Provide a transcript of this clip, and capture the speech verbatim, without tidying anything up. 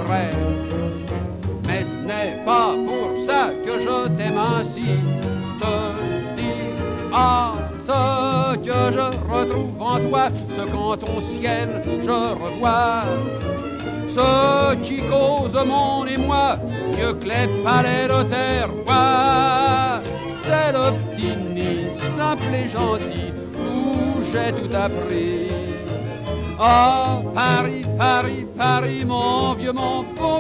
vrai. Mais ce n'est pas pour ça que je t'aime ainsi. Je te dis, ah, ce que je retrouve en toi, ce qu'en ton ciel je revois, ce qui cause mon émoi, mieux que les palais de tes rois. C'est le petit nid, simple et gentil, où j'ai tout appris. Oh, Paris, Paris, Paris, mon vieux, mon beau